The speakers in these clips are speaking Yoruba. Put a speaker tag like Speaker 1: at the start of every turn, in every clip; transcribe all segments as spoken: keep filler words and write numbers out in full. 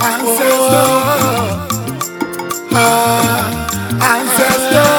Speaker 1: Ancestor, ah, ancestor.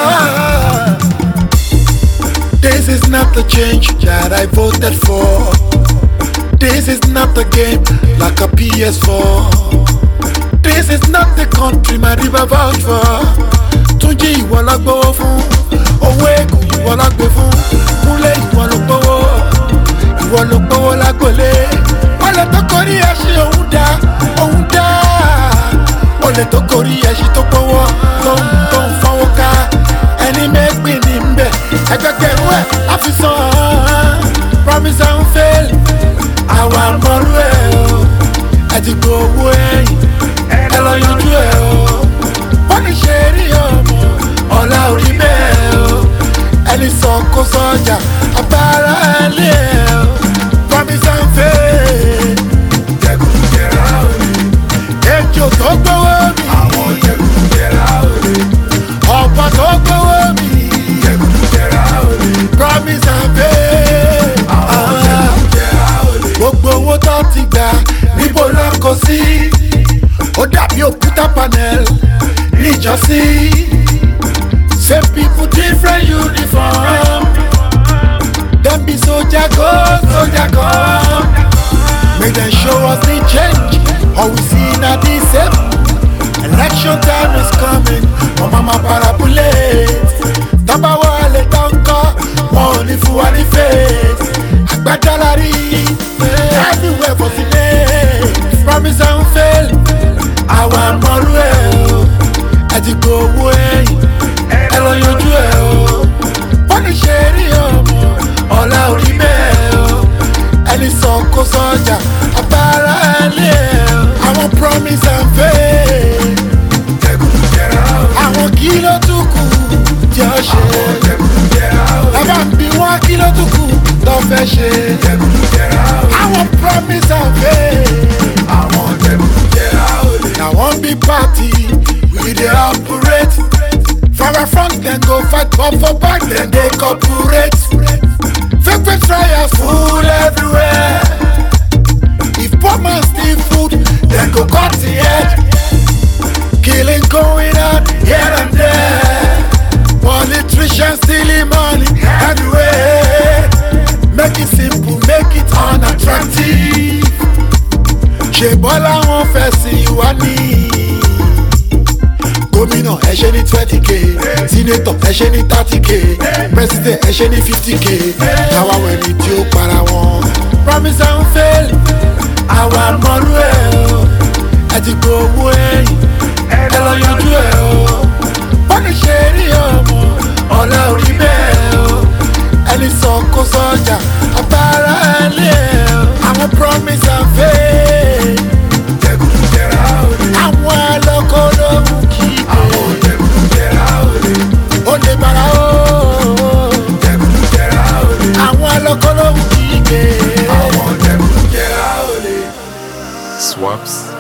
Speaker 1: This is not the change that I voted for. This is not the game like a P S four. This is not the country my river vouch for. Túnjí ìwọ la gbowó fún, owó èkó ìwọ la gbé fún, Kúnlé ìwọ ló gbowó, ìwọ ló gbowó lágbólé. Olè tó korí ẹṣin òun dá, òun dá. Olè tó korí ẹṣin tó gbowó, tó ń tó ń fọwọ́ ká. Ẹni mẹ́gbìn ní ń bẹ̀, ẹgbẹ́gbẹ̀rún ẹ̀ láfi san. Promise and fail, àwa mọ̀rú ẹ̀ o. Ẹ ti gbowó ẹ̀yìn, ẹ lọ yanjú ẹ̀ o. Wọ́n ní ṣe rí ọmọ, ọ̀la orí bẹ́ẹ̀ o. Ẹni sọ kó sọ́jà, abára ẹlẹ́ ẹ̀ o. Promise and fail, jẹ́kùn jẹ́ra òde. Ejò tó gbówó mi, àwọn jẹ́kùn jẹ́ra òde. Ọ̀pọ̀ tó gbówó mi, jẹ́kùn jẹ́ra òde. Promise and fail, àwọn jẹ́kùn jẹ́ra òde. Gbogbo owó tó ti gbà níbo ló kó sí? Ó dàbí òkúta panel níjọ́sí. Same people, different uniform. Them be soldier go, soldier come. Make them show us the change. All we see now the same. Election time is coming. My mama parabulate. Tamba wale tanka, money for the face. Agbadalari, everywhere for the name. Promise and fail. Our moral, I just go away. Hello, you do it. What is shady? All out the mail. And it's so close on ya. I want promise and fail. I want kilo to cool. Just I want be one kilo to cool. Don't fetch it. I want promise and fail. I want them to get out. I want big party. We dey operate. From our front then go fight, but for back then they cooperate. Fake fake trials full everywhere. If poor man steal food, then go cut the head. Killing going on here and there. Politicians stealing money everywhere. Make it simple, make it unattractive. Ṣé Bọ́lá wọn fẹ́ sí wa ní? Gómìnà ẹ ṣe ní twenty k, sínétọ̀ ẹ ṣe ní thirty k, president ẹ ṣe ní fifty k, káwá wẹ̀ni tí ó para wọn. Promise and fail, àwa mọ̀rú ẹ̀ o. Ẹ ti gbowó ẹ̀yìn, ẹ lọ yanjú ẹ̀ o. Wọ́n ní ṣe rí ọmọ, ọ̀la orí bẹ́ẹ̀ o. Ẹni sọ kó sọ́jà, abára ẹlẹ́ ẹ̀ o. Àwọn promise and fail. Àwọn ẹlọ́kọ̀ ló mú kí pé. Àwọn jẹ̀kùn jẹ̀rà òde. Ó lè bára o. Jẹ̀kùn jẹ̀rà òde. Àwọn ẹlọ́kọ̀ ló mú kí pé. Àwọn jẹ̀kùn jẹ̀rà òde.
Speaker 2: Swaps.